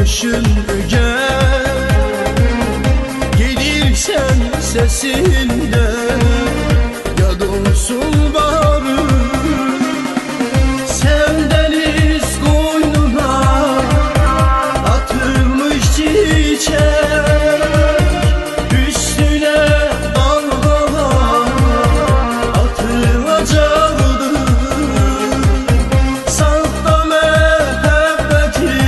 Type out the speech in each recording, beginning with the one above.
başın öger, gelirsen sesinden ya dolsun bağrım. Sen deniz koynuna atılmış çiçek, üstüne dalgalar atılacaktı. Sakla mehabbeti,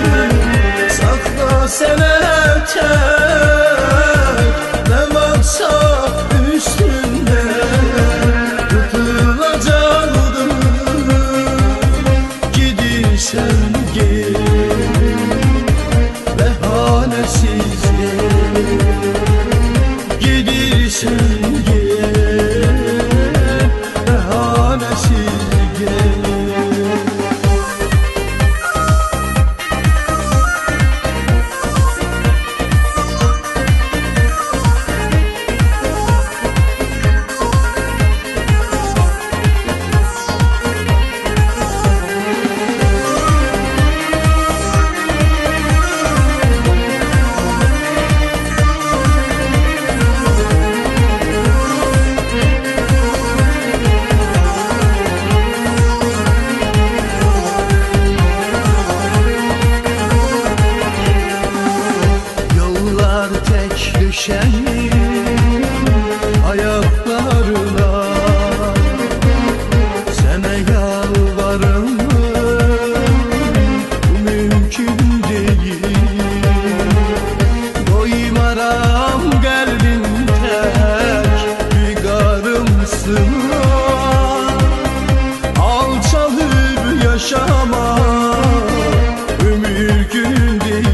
sakla severken, ne varsa üstünde tutulacaktı. Gidirsen gel, behanesiz gel. Gidirsen gel, behanesiz gel. Düşenli ayaklarına sana yalvarırım, bu mümkün değil. Doymaram kalbim tek figarımsın. Alçalıp yaşamak mümkün değil.